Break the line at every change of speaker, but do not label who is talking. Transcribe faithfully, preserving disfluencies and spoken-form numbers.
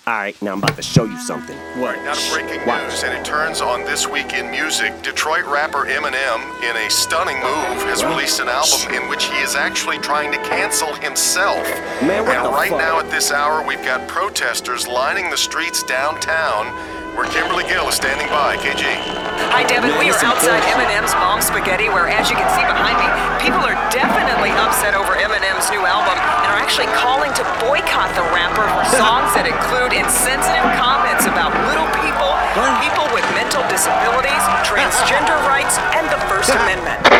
Alright, now I'm about to show you something.
What? Now to breaking
Watch.
news, and it turns on This Week in Music. Detroit rapper Eminem, in a stunning move, has
What?
released an album in which he is actually trying to cancel himself.
Man, what
and
the
right
fuck?
now at this hour, we've got protesters lining the streets downtown, where Kimberly Gill is standing by. K G.
Hi, Devin.
Man,
We are
listen,
outside
Chris.
Eminem's Mom's Spaghetti, where, as you can see behind me, people are definitely upset over Eminem's new album and are actually calling to boycott the rapper for songs that include insensitive comments about little people, people with mental disabilities, transgender rights, and the First Amendment.